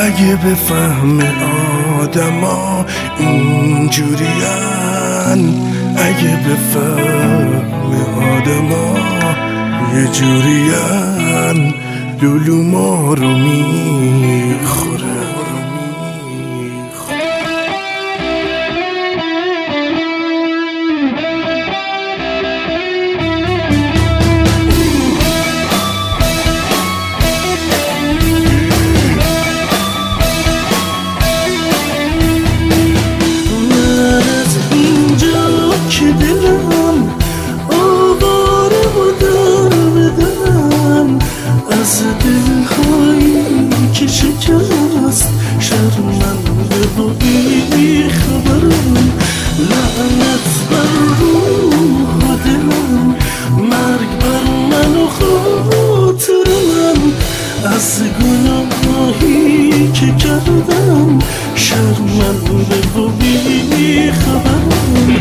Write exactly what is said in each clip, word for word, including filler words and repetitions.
اگه به فهم آدما اینجورین، اگه به فهم آدما یه جورین، لولو ما رو میخوره. از دلهایی که شکست شرمنده و بی خبرم، لعنت بر روح و دلم، مرگ بر من و خاطر من، از گناهی که کردم شرمنده و بی خبرم.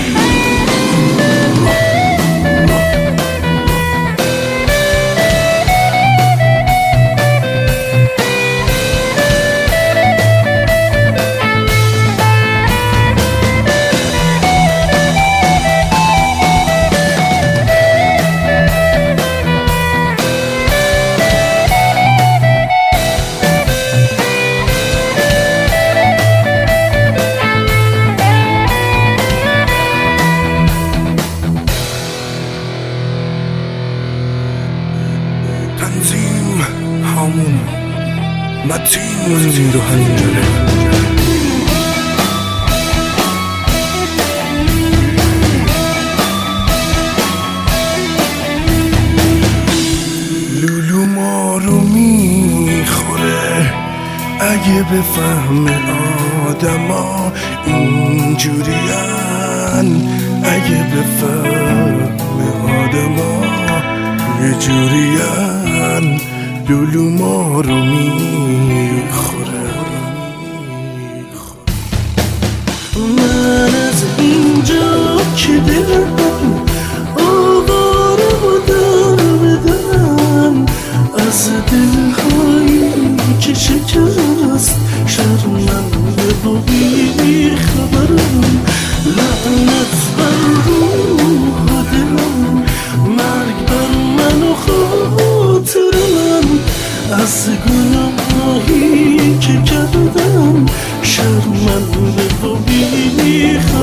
تنظیم همون متین زیر و هنجره، لولو ما رو میخوره. اگه به فهم آدما اینجورین، اگه به فهم آدما یه جورین، لولو ما رو میخوره. من از اینجا که دلم آواره و در بدم، از دلهایی که شکست شرمنده و بی خبرم، لعنت بر روح و دلم، مرگ بر من و خاطر من، از گناهی که کردم شرمنده و بی خبرم.